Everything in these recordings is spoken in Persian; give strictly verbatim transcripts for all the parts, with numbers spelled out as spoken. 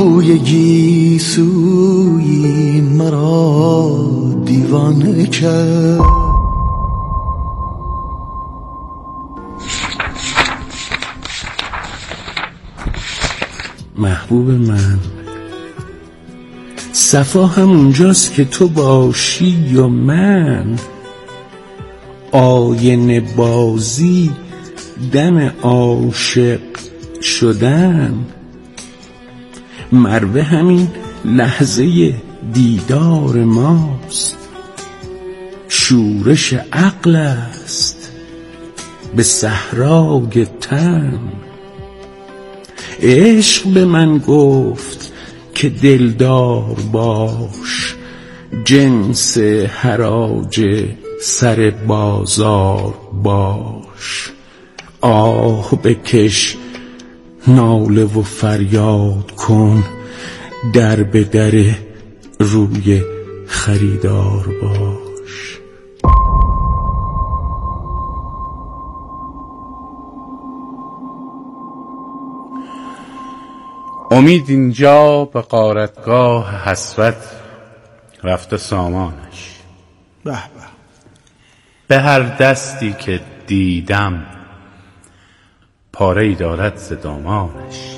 بوی گیسویی مرا دیوانه کرد. محبوب من، صفا همونجاست که تو باشی و من، آینه بازی دم عاشق شدن، مروه همین لحظه دیدار ماست، شورش عقل است به صحرای تن. عشق به من گفت که دلدار باش، جنس حراج سر بازار باش، آه بکش ناله و فریاد کن، در به در روی خریدار باش. امید اینجا به غارتگاه حسرت رفته سامانش، به به به هر دستی که دیدم پاره‌ای دارد ز دامانش.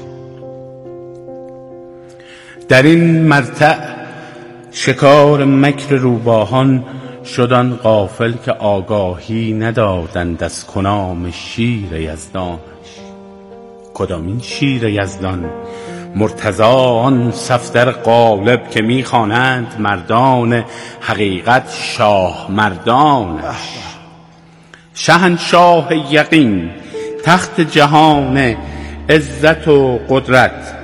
در این مرتع شکار مکر روباهان شدن غافل که آگاهی ندادند از کنام شیر یزدانش. کدامین شیر یزدان؟ مرتضی آن صفدر غالب که میخوانند مردان حقیقت شاه مردانش. شهنشاه یقین، تخت جهان عزت و قدرت،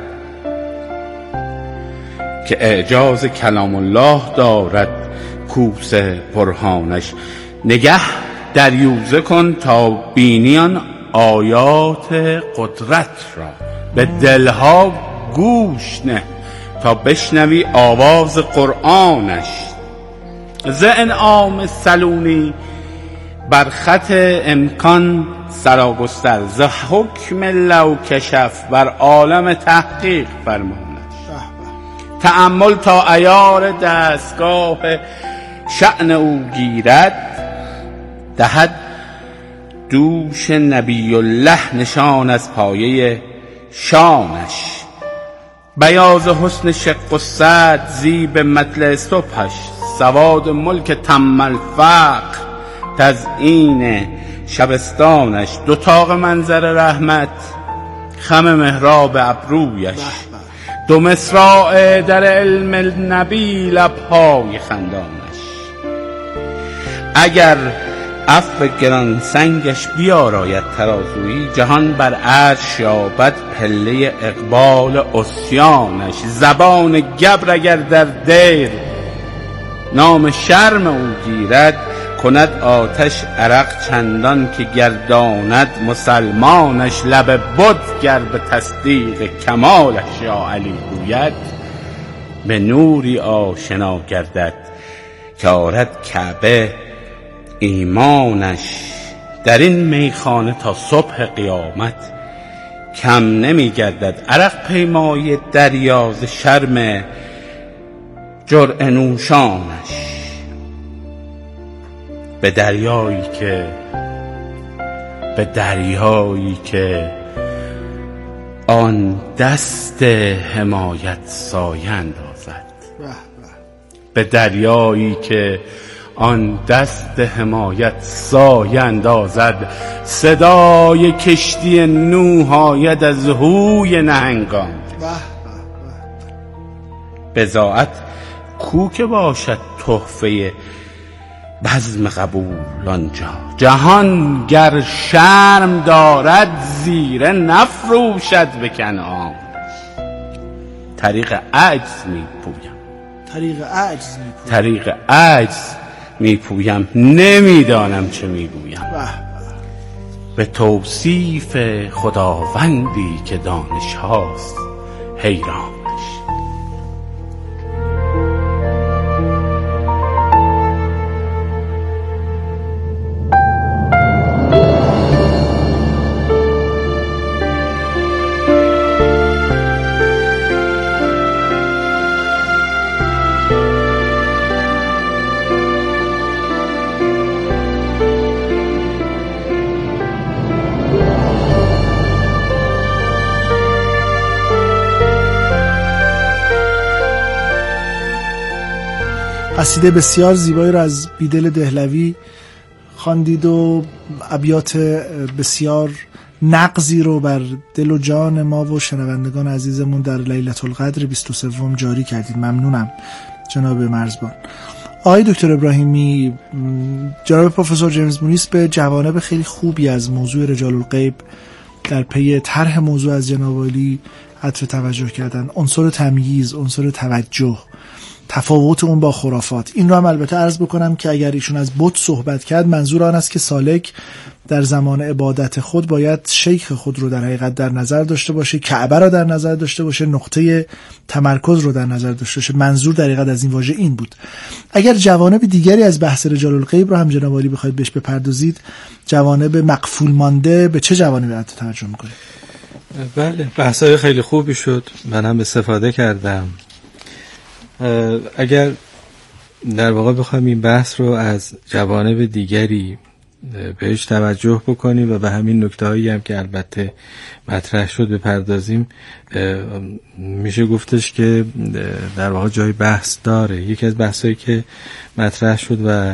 که اعجاز کلام الله دارد کوسه پرهانش. نگه دریوزه کن تا بینیان آیات قدرت را، به دلها گوش نه تا بشنوی آواز قرآنش. ز انعام سلونی بر خط امکان سراگستر، ز حکم لو کشف بر عالم تحقیق فرمانش. تأمل تا عیار دستگاه شأن او گیرد، دهد دوش نبی الله نشان از پایه شانش. بیاض حسن شق و صد زیب مطلع صبحش، سواد ملک تم الفقر تزیین شبستانش. دو طاق منظر رحمت خم محراب ابرویش، دو مصراع در علم نبی لبهای خندانش. اگر عفو گران سنگش بیاراید ترازویی، جهان بر عرش یابد پله اقبال عصیانش. زبان گبر اگر در دیر نام شرم او گیرد، کند آتش عرق چندان که گرداند مسلمانش. لب بت گر به تصدیق کمالش یا علی گوید، به نوری آشنا گردد که آرد کعبه ایمانش. در این میخانه تا صبح قیامت کم نمی گردد عرق پیمای دریا ز شرم جرعه نوشانش. به دریایی که به دریایی که آن دست حمایت سایه اندازد، به دریایی که آن دست حمایت سایه اندازد. صدای کشتی نوح آید از هوی نهنگان، بضاعت کو که باشد تحفه بزم قبول آنجا. جهان گر شرم دارد زیره نفروشد به کنعان. طریق عجز می پویم طریق عجز می پویم طریق عجز می پویم نمیدانم چه می گویم. به توصیف خداوندی که دانش هاست حیران. قصیده بسیار زیبایی رو از بیدل دهلوی خواندید و ابیات بسیار نغزی رو بر دل و جان ما و شنوندگان عزیزمون در لیلة القدر بیست و سوم جاری کردید. ممنونم جناب مرزبان. آقای دکتر ابراهیمی، جناب پروفسور جیمز مونیس به جوانب خیلی خوبی از موضوع رجال الغیب در پی طرح موضوع از جناب عالی عطف توجه کردن. عنصر تمییز، عنصر توجه، تفاوت اون با خرافات. این رو هم البته عرض بکنم که اگر ایشون از بت صحبت کرد، منظور آن است که سالک در زمان عبادت خود باید شیخ خود رو در حقیقت در نظر داشته باشه، کعبه رو در نظر داشته باشه، نقطه تمرکز رو در نظر داشته باشه. منظور در حقیقت از این واژه این بود. اگر جوانب دیگری از بحث رجال الغیب رو هم جناب عالی بخواید بهش بپردازید، جوانب مقفول مانده، به چه جوانبی رو ترجمه می‌کنید؟ بله، بحث‌های خیلی خوبی شد، من هم استفاده کردم. اگر در واقع بخوایم این بحث رو از جوانب دیگری بهش توجه بکنیم و به همین نکته‌هایی هم که البته مطرح شد بپردازیم، میشه گفتش که در واقع جای بحث داره. یکی از بحثایی که مطرح شد و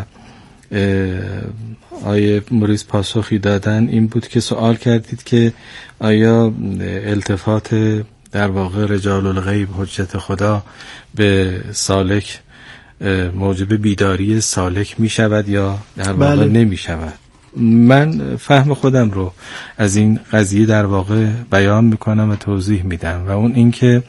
آیه موریس پاسخی دادن این بود که سوال کردید که آیا التفات در واقع رجال الغیب حجت خدا به سالک موجب بیداری سالک می شود یا در واقع بله. نمی شود. من فهم خودم رو از این قضیه در واقع بیان میکنم و توضیح میدم و اون این که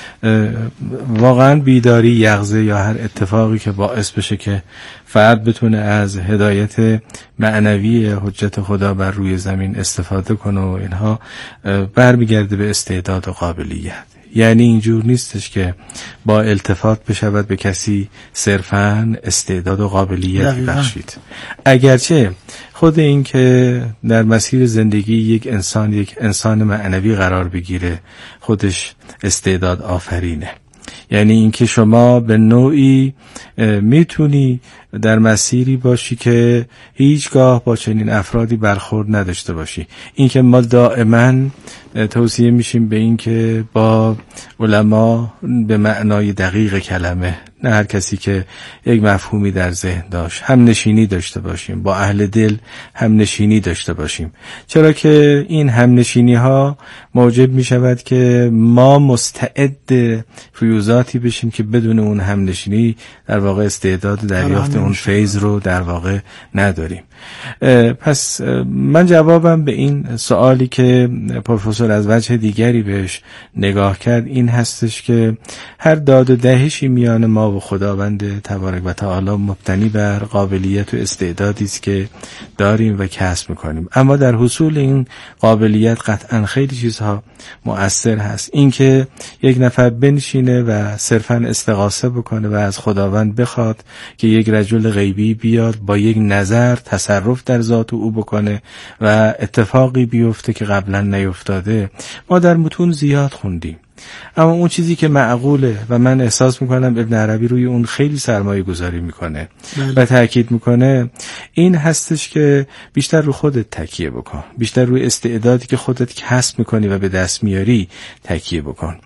واقعا بیداری، یقظه یا هر اتفاقی که باعث بشه که فرد بتونه از هدایت معنوی حجت خدا بر روی زمین استفاده کنه و اینها برمیگرده به استعداد و قابلیت. یعنی اینجور نیستش که با التفات بشود به کسی صرفاً استعداد و قابلیت بخشید. اگرچه خود این که در مسیر زندگی یک انسان یک انسان معنوی قرار بگیره خودش استعداد آفرینه. یعنی اینکه شما به نوعی میتونی در مسیری باشی که هیچگاه با چنین افرادی برخورد نداشته باشی. اینکه ما دائما توصیه میشیم به این که با علما به معنای دقیق کلمه، نه هر کسی که یک مفهومی در ذهن داشت، هم نشینی داشته باشیم، با اهل دل هم نشینی داشته باشیم. چرا که این هم نشینی ها موجب می شود که ما مستعد فیوزاتی بشیم که بدون اون هم نشینی در واقع استعداد دریافت اون فیض رو در واقع نداریم. پس من جوابم به این سوالی که پروفسور از وجه دیگری بهش نگاه کرد این هستش که هر داد و دهشی میان ما و خداوند تبارک و تعالی مبتنی بر قابلیت و استعدادی است که داریم و کسب میکنیم. اما در حصول این قابلیت قطعا خیلی چیزها مؤثر هست. اینکه یک نفر بنشینه و صرفا استغاثه بکنه و از خداوند بخواد که یک رجل غیبی بیاد با یک نظر تصرف در ذات او بکنه و اتفاقی بیفته که قبلا نیفتاده، ما در متون زیاد خوندیم. اما اون چیزی که معقوله و من احساس میکنم ابن عربی روی اون خیلی سرمایه گذاری میکنه بله. و تأکید میکنه این هستش که بیشتر رو خودت تکیه بکن، بیشتر روی استعدادی که خودت کسب میکنی و به دست میاری تکیه بکن.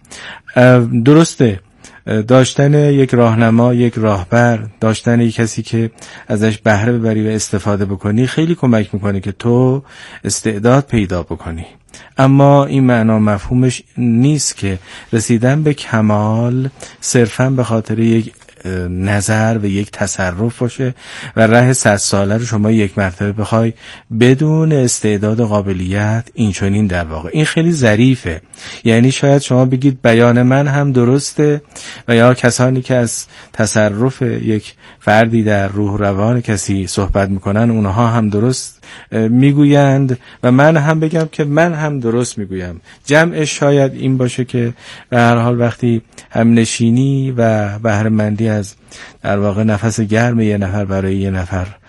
درسته داشتن یک راهنما، یک راهبر، داشتن یک کسی که ازش بهره ببری و استفاده بکنی خیلی کمک میکنه که تو استعداد پیدا بکنی. اما این معنا مفهومش نیست که رسیدن به کمال صرفاً به خاطر یک نظر و یک تصرف باشه و راه صد ساله رو شما یک مرتبه بخوای بدون استعداد و قابلیت این چنین در واقع این خیلی ظریفه. یعنی شاید شما بگید بیان من هم درسته و یا کسانی که از تصرف یک فردی در روح روان کسی صحبت میکنن اونها هم درست میگویند و من هم بگم که من هم درست میگویم. جمعش شاید این باشه که به هر حال وقتی هم نشینی و بهره مندی از در واقع نفس گرم یه نفر برای یه نفر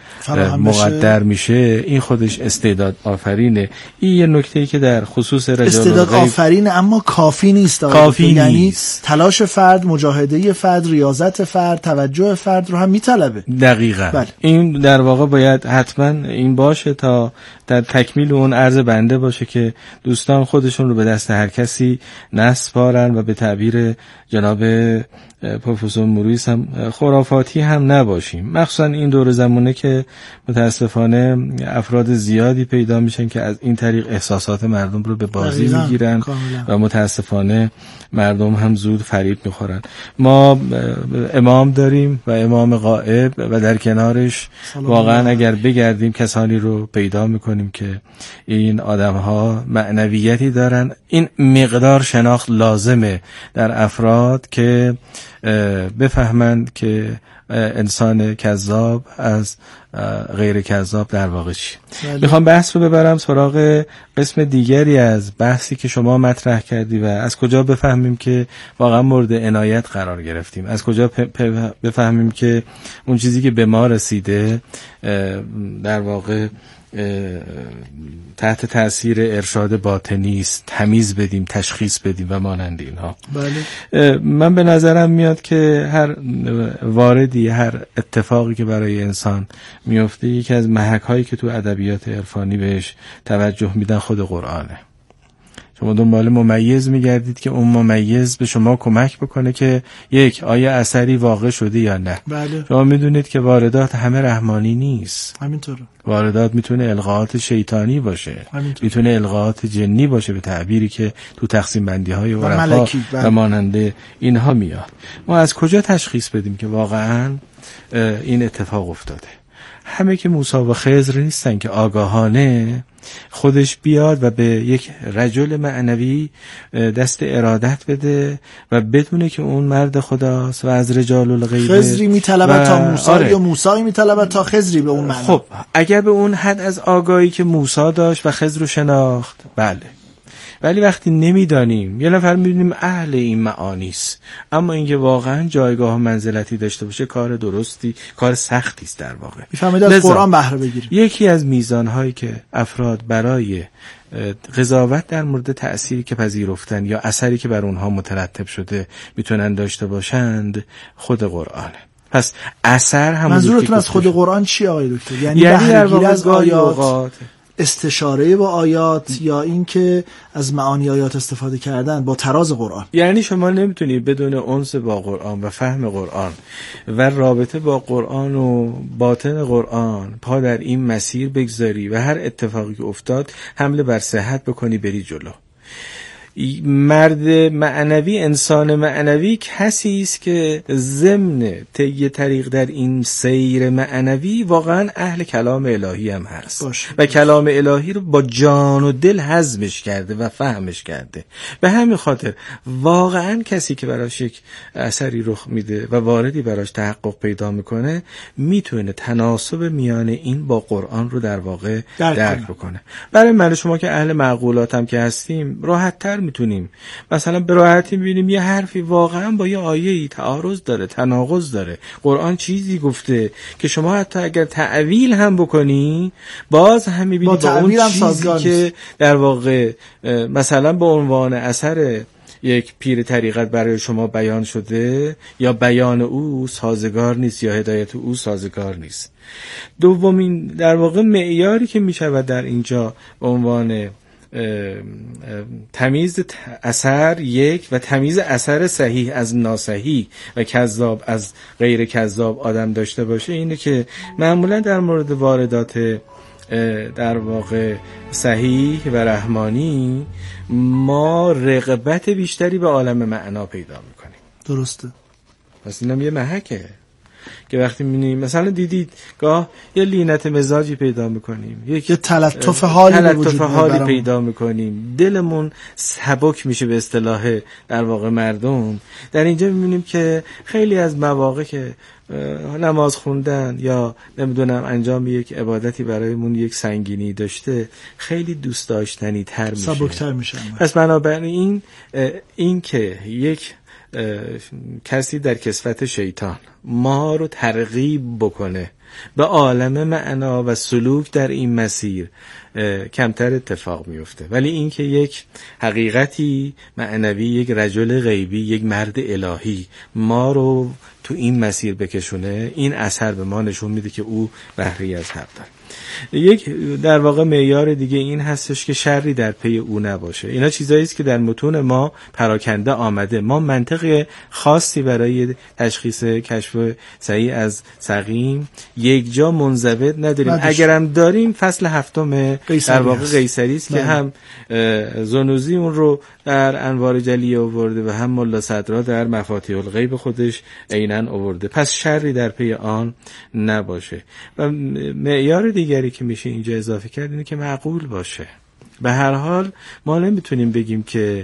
مقدر میشه، این خودش استعداد آفرینه. این یه نکته‌ای که در خصوص رجال استعداد آفرینه، اما کافی نیست. کافی یعنی نیست. تلاش فرد، مجاهده فرد، ریاضت فرد، توجه فرد رو هم میطلبه. دقیقاً. بله. این در واقع باید حتما این باشه تا در تکمیل اون عرض بنده باشه که دوستان خودشون رو به دست هر کسی نسپارن و به تعبیر جناب پروفسور موریس هم خرافاتی هم نباشیم. مخصوصا این دور زمانه که متاسفانه افراد زیادی پیدا میشن که از این طریق احساسات مردم رو به بازی میگیرن و متاسفانه مردم هم زود فریب میخورن. ما امام داریم و امام غائب و در کنارش واقعا اگر بگردیم کسانی رو پیدا میکنیم که این آدمها معنویتی دارن. این مقدار شناخت لازمه در افراد که بفهمند که انسان کذاب از غیر کذاب در واقع چی. میخوام بحث رو ببرم سراغ قسم دیگری از بحثی که شما مطرح کردی و از کجا بفهمیم که واقعا مورد عنایت قرار گرفتیم، از کجا بفهمیم که اون چیزی که به ما رسیده در واقع تحت تاثیر ارشاد باطنی است، تمیز بدیم، تشخیص بدیم و مانند اینها. بله. من به نظرم میاد که هر واردی، هر اتفاقی که برای انسان میفته، یکی از محک هایی که تو ادبیات عرفانی بهش توجه میدن خود قرآنه. شما دنبال ممیز میگردید که اون ممیز به شما کمک بکنه که یک، آیا اثری واقع شده یا نه. بله. شما میدونید که واردات همه رحمانی نیست. همینطوره. واردات میتونه القاءات شیطانی باشه، میتونه القاءات جنی باشه به تعبیری که تو تقسیم بندی های عرفا و ماننده اینها میاد. ما از کجا تشخیص بدیم که واقعا این اتفاق افتاده؟ همه که موسی و خضر نیستن که آگاهانه خودش بیاد و به یک رجل معنوی دست ارادت بده و بدونه که اون مرد خداست و از رجال الغیب خضری میطلبه تا موسی. آره. یا موسی میطلبه تا خضری به اون معنی. خب اگر به اون حد از آگاهی که موسی داشت و خضر رو شناخت، بله. ولی وقتی نمیدانیم، یه نفر میدونیم اهل این معانی است، اما اینکه واقعا جایگاه و منزلتی داشته باشه کار درستی، کار سختی است در واقع. میفهمید از قرآن بهره بگیریم. یکی از میزانهایی که افراد برای قضاوت در مورد تأثیری که پذیرفتن یا اثری که بر اونها مترتب شده میتونن داشته باشند خود قرآنه. پس اثر هم منظورتون از خود قرآن چی آقای دکتر؟ یعنی, یعنی در واقع از آیات، اوقات استشاره با آیات، یا این که از معانی آیات استفاده کردن با تراز قرآن؟ یعنی شما نمیتونی بدون انس با قرآن و فهم قرآن و رابطه با قرآن و باطن قرآن پا در این مسیر بگذاری و هر اتفاقی که افتاد حمله بر صحت بکنی بری جلو. مرد معنوی، انسان معنوی کسی است که ضمن طی طریق در این سیر معنوی واقعا اهل کلام الهی هم هست باشه. و کلام الهی رو با جان و دل هضمش کرده و فهمش کرده. به همین خاطر واقعا کسی که براش یک اثری رخ میده و واردی براش تحقق پیدا میکنه میتونه تناسب میان این با قرآن رو در واقع درک, درک بکنه. برای من شما که اهل معقولات هم که هستیم راحت تر میتونیم مثلا به راحتی میبینیم یه حرفی واقعا با یه آیه‌ای تعارض داره، تناقض داره، قرآن چیزی گفته که شما حتی اگر تعویل هم بکنی باز هم میبینی با, با اون چیزی که در واقع مثلا به عنوان اثر یک پیر طریقت برای شما بیان شده یا بیان او سازگار نیست یا هدایت او سازگار نیست. دومین در واقع معیاری که میشود در اینجا به عنوان تمیز اثر یک و تمیز اثر صحیح از ناصحیح و کذاب از غیر کذاب آدم داشته باشه اینه که معمولا در مورد واردات در واقع صحیح و رحمانی ما رغبت بیشتری به عالم معنا پیدا میکنیم. درسته. پس اینم یه محکه که وقتی می‌بینیم مثلا دیدید گاه یه لینت مزاجی پیدا میکنیم، یه تلطف حالی تلطف حالی پیدا میکنیم، دلمون سبک میشه به اصطلاح در واقع مردم. در اینجا می‌بینیم که خیلی از مواقع که نماز خوندن یا نمیدونم انجام یک عبادتی برایمون یک سنگینی داشته خیلی دوست داشتنی تر میشه، سبکتر میشه. پس بنابراین این این که یک کسی در کسوت شیطان ما رو ترغیب بکنه به عالم معنا و سلوک در این مسیر کمتر اتفاق میفته. ولی این که یک حقیقتی معنوی، یک رجل غیبی، یک مرد الهی ما رو تو این مسیر بکشونه، این اثر به ما نشون میده که او بهره از حق داره. یک در واقع معیار دیگه این هستش که شری در پی او نباشه. اینا چیزایی است که در متون ما پراکنده آمده. ما منطق خاصی برای تشخیص کشف صحیح از سقیم یک جا منضبط نداریم. اگرم داریم فصل هفتم در واقع قیصری است که هم زنوزی اون رو در انوار جلیه آورده و هم ملا صدرا در مفاتیح الغیب خودش عیناً آورده. پس شری در پی آن نباشه. و معیار دیگری که میشه اینجا اضافه کرد اینه که معقول باشه. به هر حال ما نمیتونیم بگیم که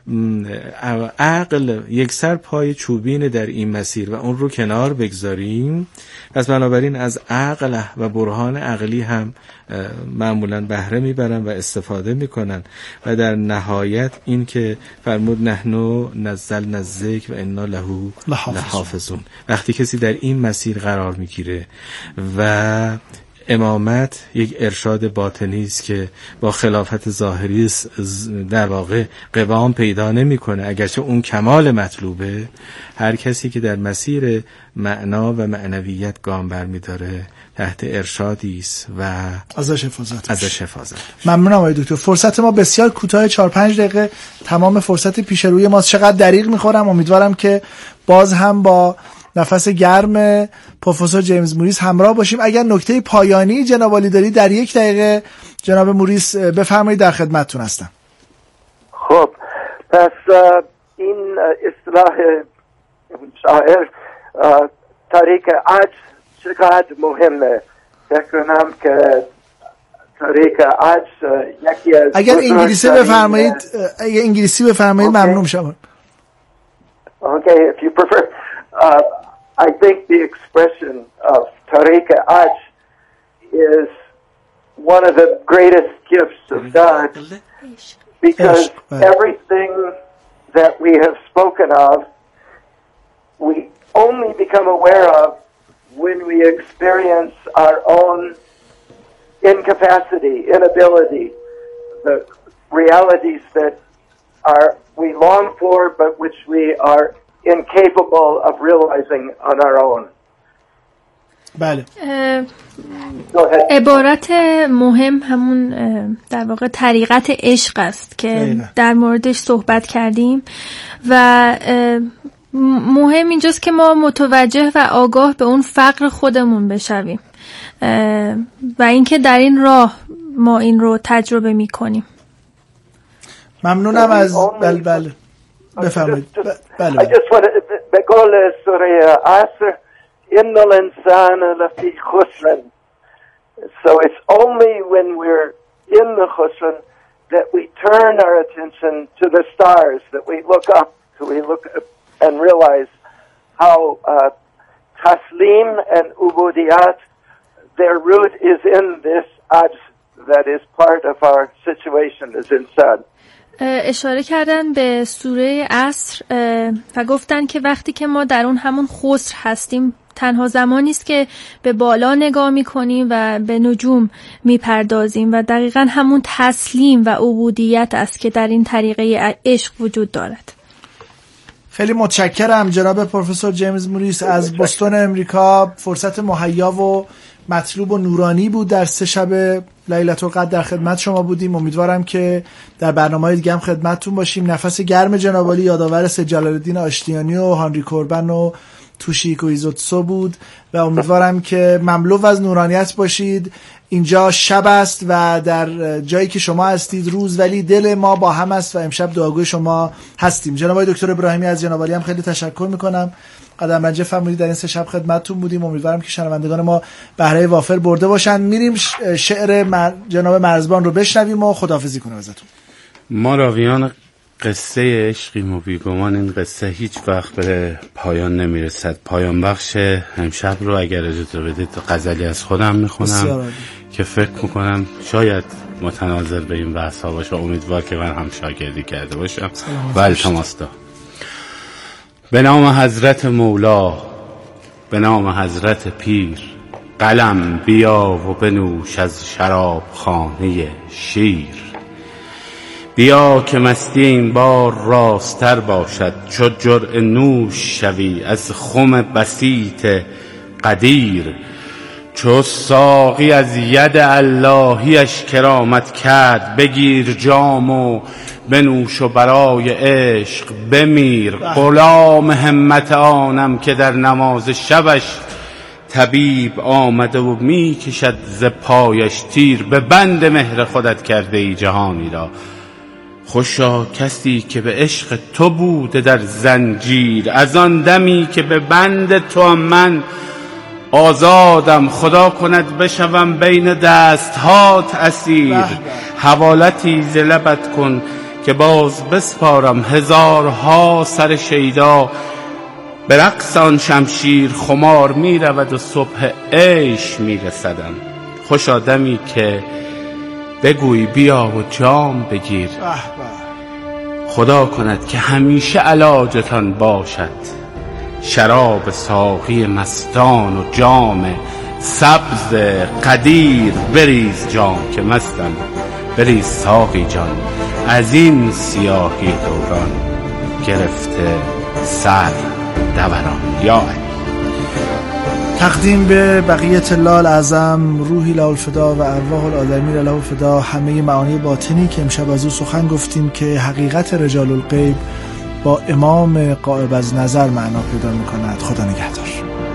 عقل یک سر پای چوبین در این مسیر و اون رو کنار بگذاریم. پس بنابراین از عقل و برهان عقلی هم معمولاً بهره میبرن و استفاده میکنن و در نهایت این که فرمود نحنو نزلنا الذکر و انا له لحافظون. وقتی کسی در این مسیر قرار میگیره و امامت یک ارشاد باطنی است که با خلافت ظاهری در واقع قوام پیدا نمیکنه، اگرچه اون کمال مطلوبه، هر کسی که در مسیر معنا و معنویت گام برمی‌داره تحت ارشادی است و ازش حفاظت ازش حفاظت. ممنونم آقای دکتر. فرصت ما بسیار کوتاه، چهار پنج دقیقه تمام فرصت پیش روی ماست. چقدر دریغ میخورم. امیدوارم که باز هم با نفس گرم پروفسور جیمز موریس همراه باشیم. اگر نکته پایانی جناب عالی داری در یک دقیقه جناب موریس بفرمایید، در خدمتتون هستم. خب پس این اصطلاح شاعر طریق عجز چقدر مهمه. فکر کنم که طریق عجز یکی از اگر انگلیسی بفرمایید اگر انگلیسی بفرمایید okay. ممنون میشم. Okay, if you prefer. Uh, I think the expression of Tariq Ajz is one of the greatest gifts of God, because everything that we have spoken of, we only become aware of when we experience our own incapacity, inability, the realities that are we long for but which we are incapable of realizing on our own. بله. عبارت مهم همون در واقع طریقت عشق است که بله. در موردش صحبت کردیم و مهم اینجاست که ما متوجه و آگاه به اون فقر خودمون بشویم و اینکه در این راه ما این رو تجربه می‌کنیم. ممنونم از بله بله بفرمایید. بله. I just want to بقول سوره عصر إن الإنسان لفي خسر. So it's only when we're in the khusran that we turn our attention to the stars, that we look up, that we look up and realize how uh, taslim and ubudiyat, their root is in this ajz that is part of our situation as insan. اشاره کردن به سوره عصر و گفتن که وقتی که ما در اون همون خسر هستیم تنها زمانی است که به بالا نگاه می‌کنیم و به نجوم می‌پردازیم و دقیقاً همون تسلیم و عبودیت است که در این طریقه عشق وجود دارد. خیلی متشکرم جناب پروفسور جیمز موریس از بوستون امریکا. فرصت مهیا و مطلوب و نورانی بود. در سه شب لیلة القدر در خدمت شما بودیم. امیدوارم که در برنامه‌های دیگه هم خدمتتون باشیم. نفس گرم جناب عالی یادآور سید جلال الدین آشتیانی و هانری کوربن و توشیکو ایزوتسو بود و امیدوارم که مملو از نورانیت باشید. اینجا شب است و در جایی که شما هستید روز، ولی دل ما با هم است و امشب دعاگوی شما هستیم. جناب دکتر ابراهیمی از جناب عالی هم خیلی تشکر میکنم. قدم رنجه فرمودید در این سه شب خدمتتون بودیم. امیدوارم که شنوندگان ما بهره وافر برده باشن. میریم شعر مر... جناب مرزبان رو بشنویم و خداحافظی کنیم ازتون. ما راویان قصه عشقیم و بیگمان این قصه هیچ وقت به پایان نمیرسد. پایان بخش امشب رو اگر اجازه بدید غزلی از خودم میخونم که فکر میکنم شاید متناظر به این بحث ها باشه. امیدوار که من هم شاگردی کرده باشم و التماس دارم. به نام حضرت مولا، به نام حضرت پیر، قلم بیا و بنوش از شراب خانه شیر. بیا که مستی این بار راستر باشد، چو جرعه نوش شوی از خم بسیط قدیر. چو ساقی از ید اللهیش کرامت کرد، بگیر جام و بنوش و برای عشق بمیر. غلام همت آنم که در نماز شبش طبیب آمده و می کشد ز پایش تیر. به بند مهر خودت کرده ای جهانی را، خوشا کسی که به عشق تو بوده در زنجیر. از آن دمی که به بند تو من آزادم، خدا کند بشوم بین دستهات اسیر. حوالتی ز لبت کن که باز بسپارم، هزارها سر شیدا به رقص آن شمشیر خمار می رود و صبح عیش می رسدم. خوش آدمی که بگوی بیا و جام بگیر، خدا کند که همیشه علاجتان باشد شراب ساقی مستان و جام سبز قدیر. بریز جام که مستم، بریز ساقی جان، از این سیاهی دوران گرفته سر دوران. یا تقدیم به بقیت الله الاعظم، روحی له الفدا و ارواح الآدمین له الفدا، همه معانی باطنی که امشب از او سخن گفتیم که حقیقت رجال الغیب با امام غائب از نظر معنا پیدا می‌کند. خدا نگهدار.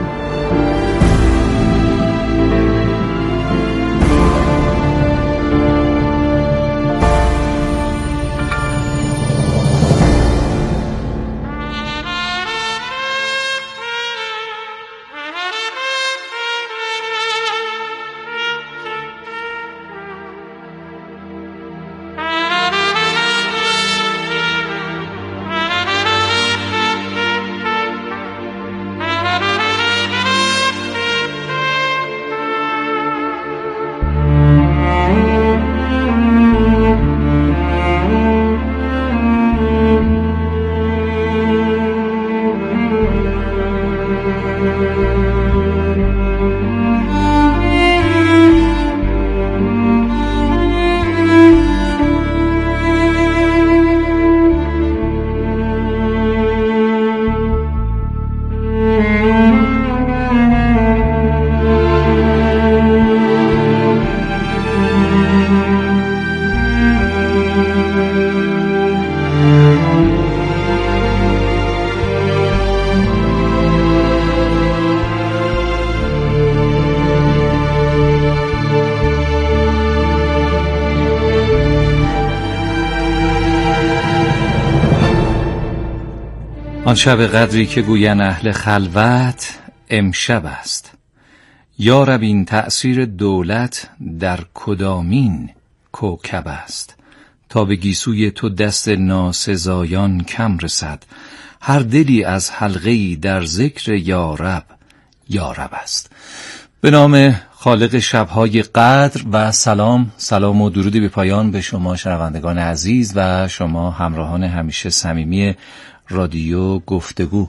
آن شب قدری که گوین اهل خلوت امشب است. یا رب این تأثیر دولت در کدامین کوکب است. تا به گیسوی تو دست ناسزایان کم رسد، هر دلی از حلقه‌ای در ذکر یا رب یا رب است. به نام خالق شب‌های قدر و سلام سلام و درودی به پایان به شما شنوندگان عزیز و شما همراهان همیشه صمیمی رادیو گفتگو.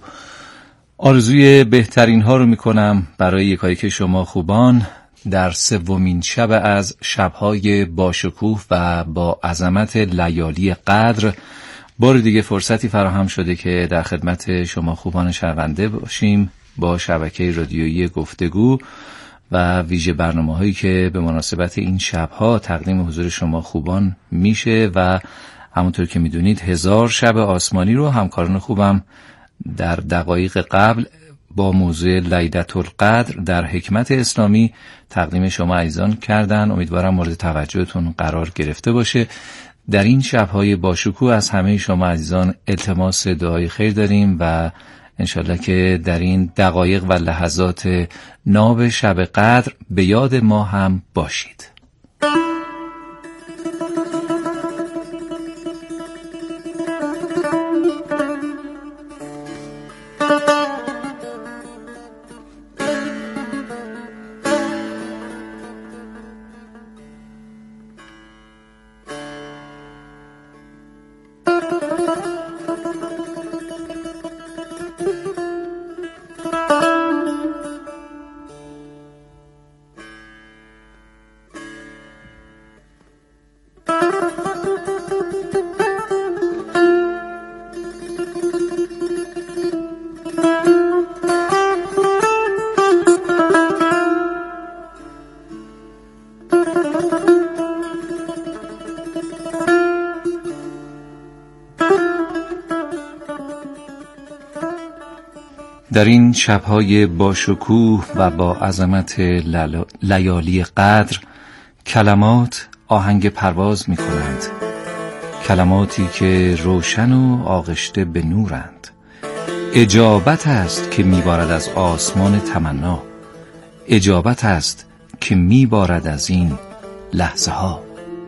آرزوی بهترین ها رو میکنم برای یکایی که شما خوبان در سومین شب از شب‌های باشکوه و با عظمت لیالی قدر بار دیگه فرصتی فراهم شده که در خدمت شما خوبان شنونده باشیم با شبکه رادیویی گفتگو و ویژه برنامه‌هایی که به مناسبت این شب‌ها تقدیم حضور شما خوبان میشه و همونطور که میدونید هزار شب آسمانی رو همکاران خوبم در دقایق قبل با موضوع لیلة القدر در حکمت اسلامی تقدیم شما عزیزان کردن. امیدوارم مورد توجهتون قرار گرفته باشه. در این شب‌های باشکوه از همه شما عزیزان التماس دعای خیر داریم و انشالله که در این دقایق و لحظات ناب شب قدر به یاد ما هم باشید. در این شب‌های با شکوه و با عظمت لیالی قدر کلمات آهنگ پرواز می‌کنند، کلماتی که روشن و آغشته به نورند. اجابت است که میبارد از آسمان تمنا، اجابت است که میبارد از این لحظه ها.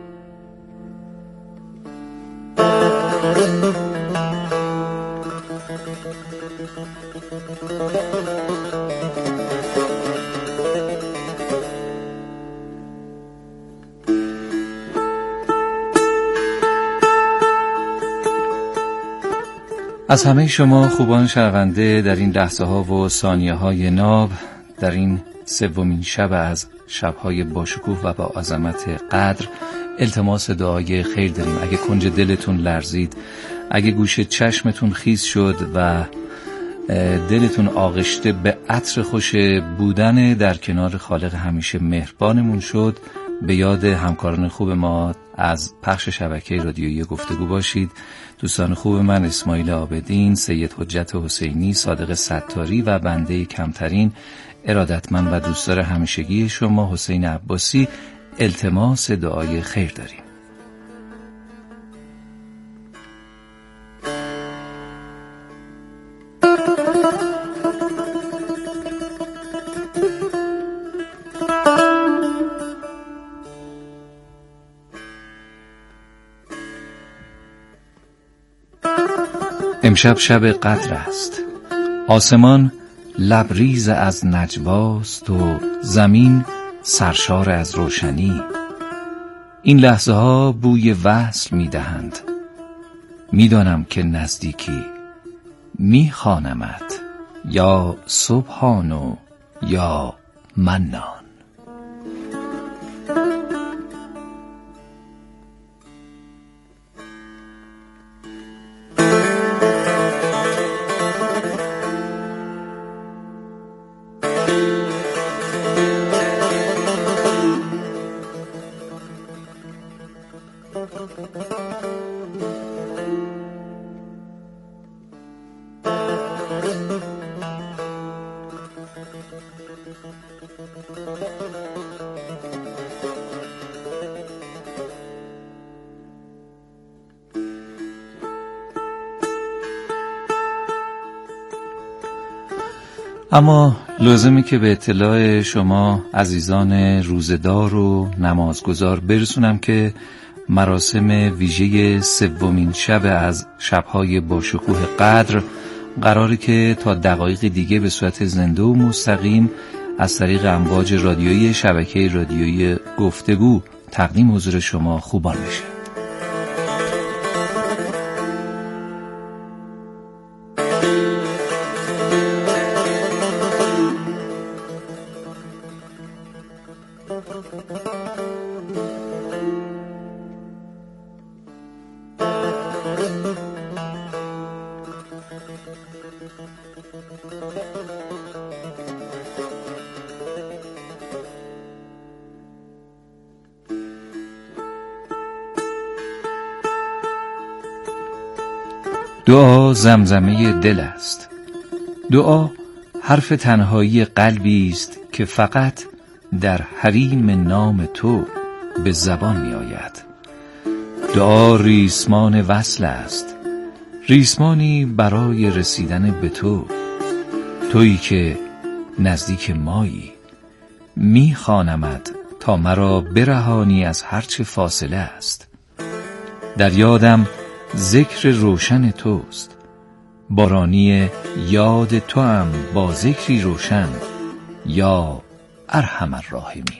از همه شما خوبان شنونده در این لحظه ها و ثانیه های ناب، در این سومین شب از شب‌های باشکوه و با عظمت قدر التماس دعای خیر داریم. اگه کنج دلتون لرزید، اگه گوشه چشمتون خیس شد و دلتون آغشته به عطر خوش بودن در کنار خالق همیشه مهربانمون شد، به یاد همکاران خوب ما از پخش شبکه رادیویی گفتگو باشید. دوستان خوب من اسماعیل عابدین، سید حجت حسینی، صادق ستاری و بنده کمترین ارادتمند و دوستدار همیشگی شما حسین عباسی التماس دعای خیر داریم. امشب شب قدر است، آسمان لبریز از نجواست و زمین سرشار از روشنی. این لحظه ها بوی وصل می دهند. می دانم که نزدیکی، می خوانمت یا سبحان و یا منان. اما لازمه که به اطلاع شما عزیزان روزدار و نمازگزار برسونم که مراسم ویژه سومین شب از شب‌های باشکوه قدر قراره که تا دقایق دیگه به صورت زنده و مستقیم از طریق امواج رادیویی شبکه رادیویی گفتگو تقدیم حضور شما خوبان بشه. دعا زمزمه دل است. دعا حرف تنهایی قلبی است که فقط در حریم نام تو به زبان می آید. دعا ریسمان وصل است، ریسمانی برای رسیدن به تو، تویی که نزدیک مایی. می خوانمت تا مرا برهانی از هرچه فاصله است. در یادم ذکر روشن توست، بارانی یاد تو هم با ذکری روشن یا ارحم الراحمین.